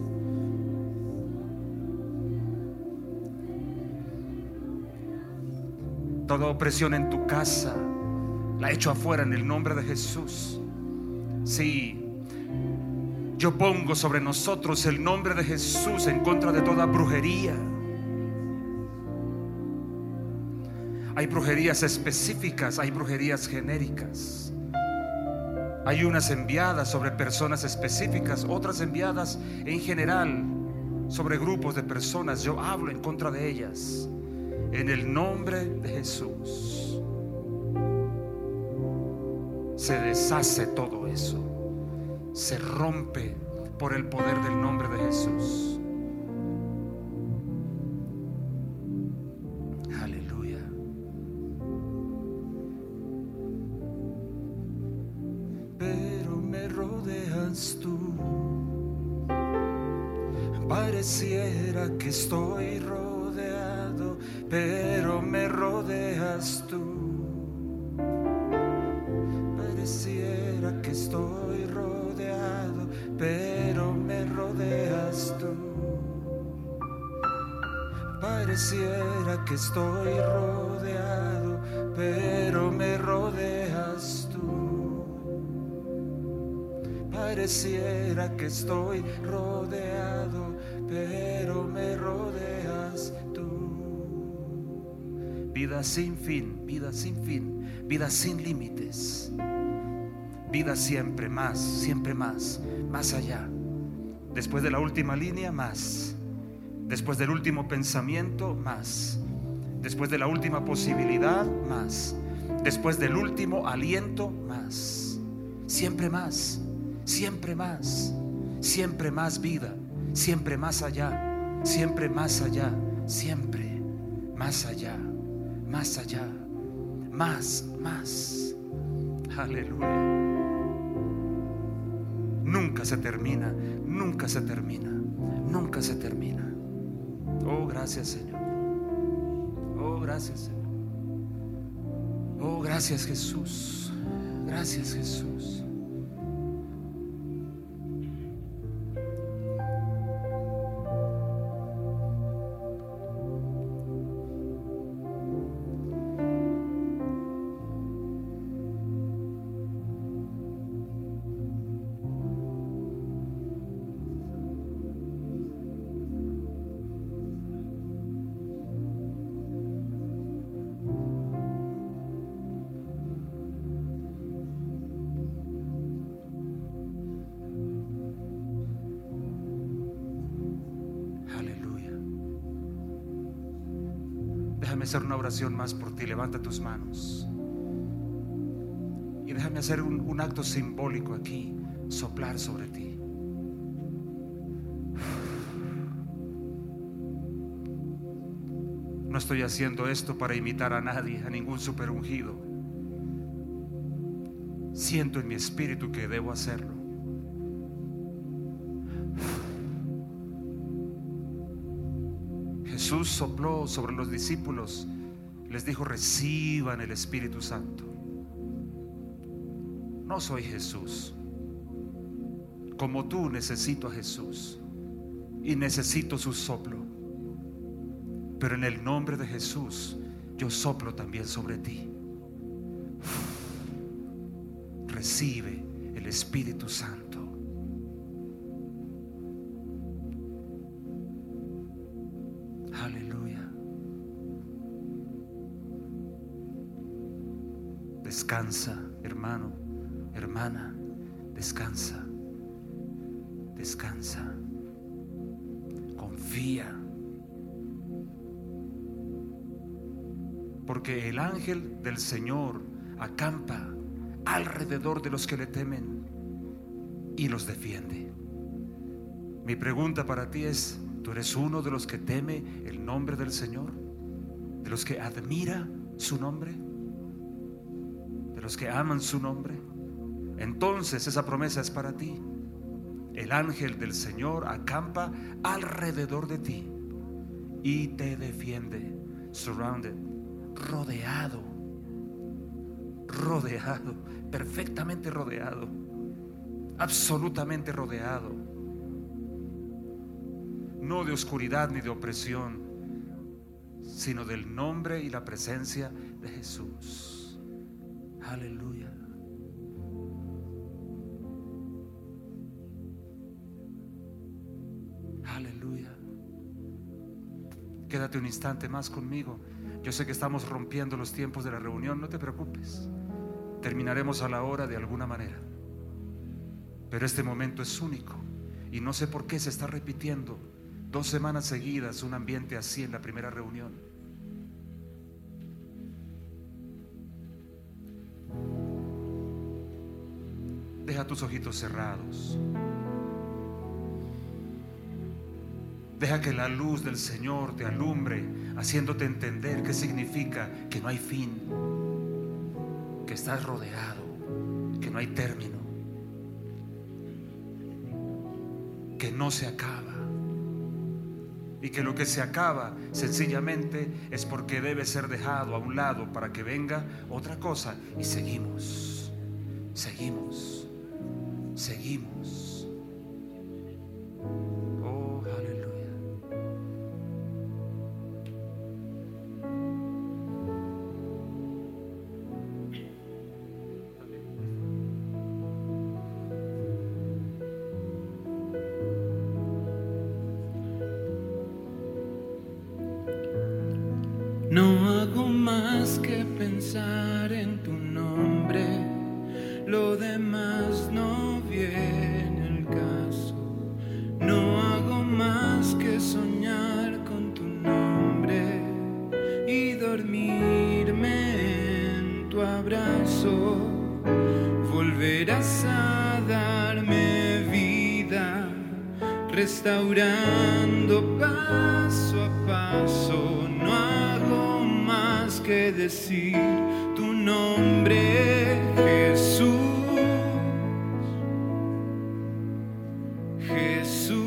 Toda opresión en tu casa la echo afuera en el nombre de Jesús. Sí, yo pongo sobre nosotros el nombre de Jesús en contra de toda brujería. Hay brujerías específicas, hay brujerías genéricas. Hay unas enviadas sobre personas específicas, otras enviadas en general sobre grupos de personas. Yo hablo en contra de ellas en el nombre de Jesús. Se deshace todo eso, se rompe por el poder del nombre de Jesús. Aleluya. Pero me rodeas tú, pareciera que estoy rodeado, pero me rodeas tú. Pareciera que estoy rodeado, pero me rodeas tú. Pareciera que estoy rodeado, pero me rodeas tú. Pareciera que estoy rodeado, pero me rodeas tú. Vida sin fin, vida sin fin, vida sin límites. Vida siempre más, siempre más, más allá. Después de la última línea, más. Después del último pensamiento, más. Después de la última posibilidad, más. Después del último aliento, más. Siempre más, siempre más, siempre más vida, siempre más allá, siempre más allá, siempre más allá, más allá, más, más. Aleluya. Nunca se termina, nunca se termina, nunca se termina. Oh, gracias, Señor. Oh, gracias, Señor. Oh, gracias, Jesús. Gracias, Jesús. Déjame hacer una oración más por ti. Levanta tus manos y déjame hacer un, un acto simbólico aquí. Soplar sobre ti. No estoy haciendo esto para imitar a nadie, a ningún superungido. Siento en mi espíritu que debo hacerlo. Jesús sopló sobre los discípulos, les dijo: reciban el Espíritu Santo. No soy Jesús. Como tú, necesito a Jesús y necesito su soplo. Pero en el nombre de Jesús, yo soplo también sobre ti. Recibe el Espíritu Santo. Aleluya. Descansa, hermano, hermana, descansa, descansa, confía, porque el ángel del Señor acampa alrededor de los que le temen y los defiende. Mi pregunta para ti es: ¿tú ¿Tú eres uno de los que teme el nombre del Señor? ¿De los que admira su nombre? ¿De los que aman su nombre? Entonces esa promesa es para ti. El ángel del Señor acampa alrededor de ti y te defiende. Surrounded, rodeado, rodeado, perfectamente rodeado, absolutamente rodeado. No de oscuridad ni de opresión, sino del nombre y la presencia de Jesús. Aleluya. Aleluya. Quédate un instante más conmigo. Yo sé que estamos rompiendo los tiempos de la reunión, no te preocupes. Terminaremos a la hora de alguna manera. Pero este momento es único y no sé por qué se está repitiendo dos semanas seguidas un ambiente así en la primera reunión. Deja tus ojitos cerrados. Deja que la luz del Señor te alumbre, haciéndote entender qué significa que no hay fin, que estás rodeado, que no hay término, que no se acaba, y que lo que se acaba sencillamente es porque debe ser dejado a un lado para que venga otra cosa. Y seguimos, seguimos, seguimos. Oh, aleluya. No hago más que pensar en tu nombre, lo demás no viene al caso. No hago más que soñar con tu nombre y dormirme en tu abrazo. Volverás a darme vida, restaurando paso a paso. No hago más que decir tu nombre, Jesús, Jesús,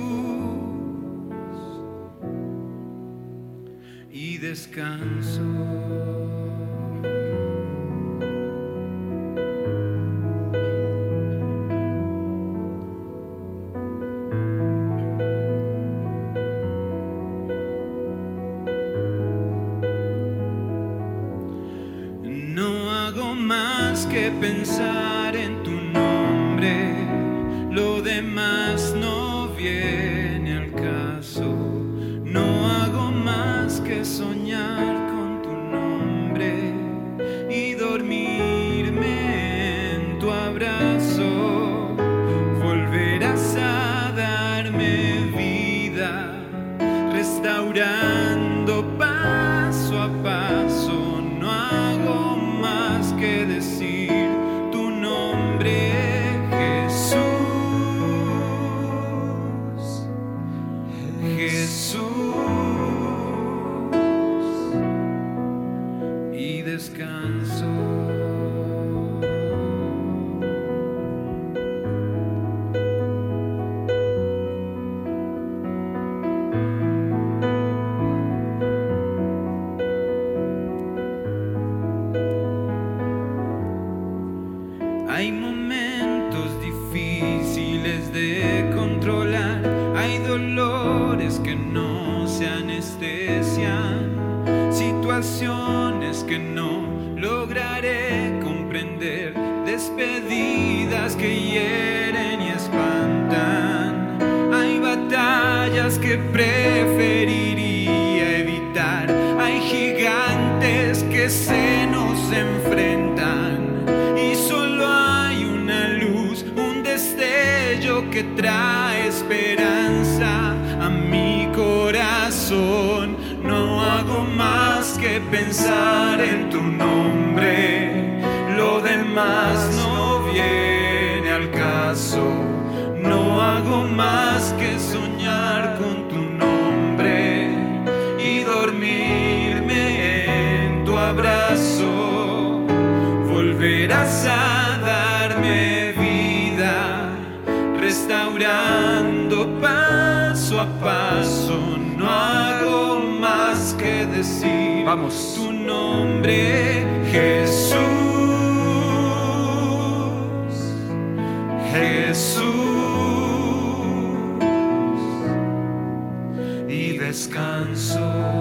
y descanso. Que pensar en tu nombre, lo demás no viene al caso. No hago más que soñar con tu nombre y dormirme en tu abrazo. Volverás a darme vida, restaurando paso a paso. No hago más que decir tu nombre, Jesús, Jesús, y descanso. Hay momentos difíciles de controlar, hay dolores que no se anestesian, situaciones que no lograré comprender, despedidas que hieren y espantan. Hay batallas que preferiría evitar, hay gigantes que se nos enfrentan. Que trae esperanza a mi corazón. No hago más que pensar en tu nombre, lo demás no viene al caso. No hago más que soñar con tu nombre. volverás a darme vida, restaurando paso a paso. No hago más que decir Vamos. tu nombre, Jesús, Jesús, y descanso.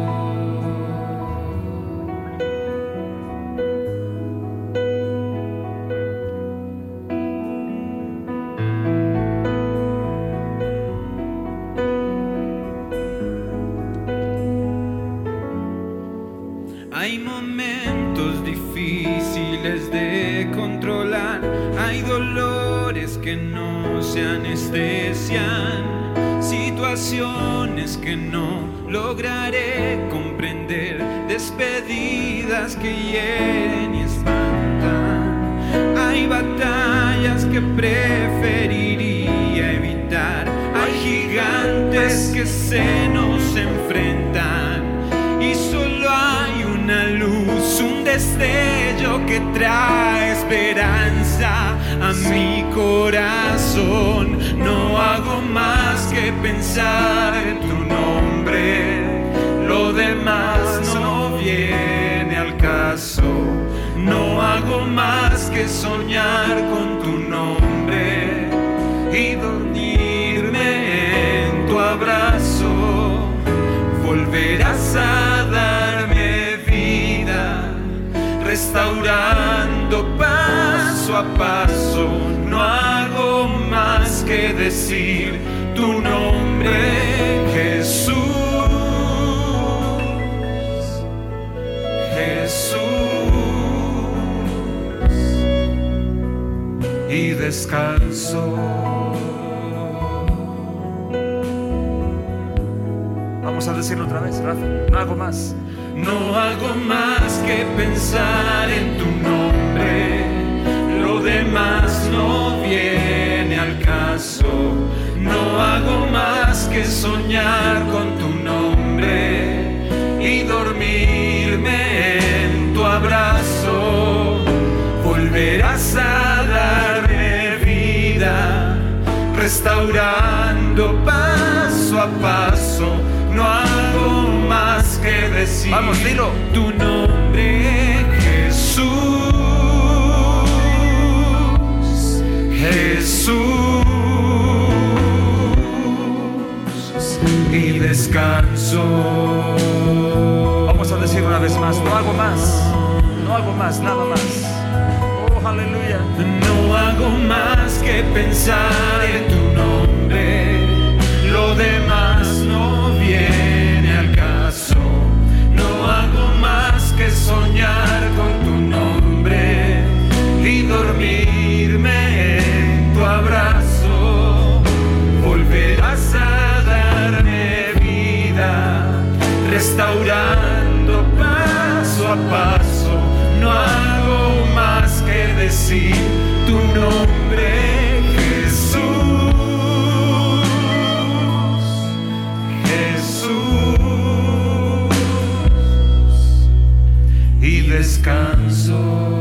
Hay momentos difíciles de controlar, hay dolores que no se anestesian, situaciones que no lograré comprender, despedidas que hieren y espantan. Hay batallas que preferiría evitar, hay gigantes que se nos enfrentan y solo hay una luz, un destello que trae esperanza a mi corazón. No hago más que pensar en tu nombre, lo demás no viene al caso. No hago más que soñar con tu nombre y dormirme en tu abrazo. Volverás a darme vida, restaurando paso a paso. No hago más que decir tu nombre, Jesús, Jesús, y descanso. Vamos a decirlo otra vez, Rafa. No hago más. No hago más que pensar en tu nombre, lo demás no viene al caso. No hago más que soñar con tu nombre y dormirme en tu abrazo. Volverás a darme vida, restaurando paso a paso. No hago más que decir, vamos, dilo, tu nombre, Jesús, Jesús, y descanso. Vamos a decir una vez más, no hago más, no hago más, nada más. Oh, aleluya. No hago más que pensar en tu nombre, lo demás no viene al caso. No hago más que soñar con tu nombre y dormirme en tu abrazo. Volverás a darme vida, restaurando paso a paso. No hago más que decir tu nombre, Jesús, y descanso.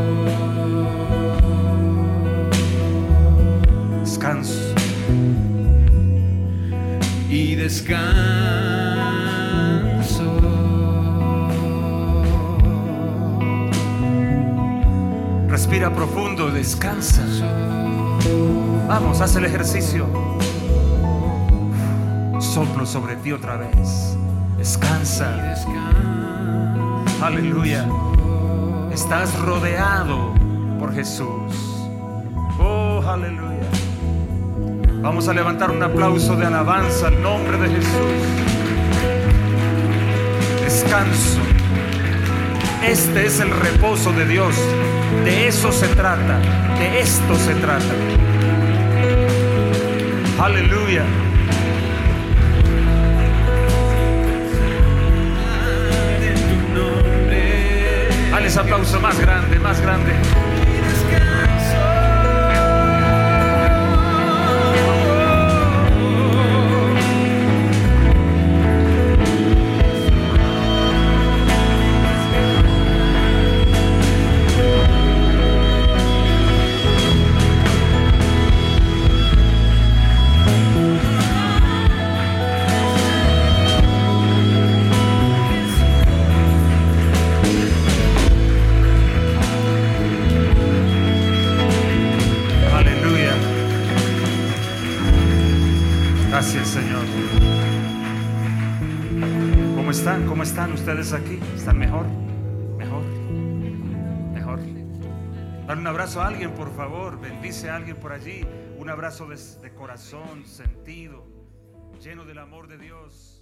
Descanso. Y descanso. Respira profundo, descansa. Vamos, haz el ejercicio. Soplo sobre ti otra vez. Descansa. Aleluya. Estás rodeado por Jesús. Oh, aleluya. Vamos a levantar un aplauso de alabanza al nombre de Jesús. Descanso. Este es el reposo de Dios. De eso se trata. De esto se trata. Aleluya. Dale ese aplauso más grande, más grande. Gracias, Señor. ¿Cómo están? ¿Cómo están ustedes aquí? ¿Están mejor? ¿Mejor? ¿Mejor? Dale un abrazo a alguien, por favor. Bendice a alguien por allí. Un abrazo de, de corazón, sentido, lleno del amor de Dios.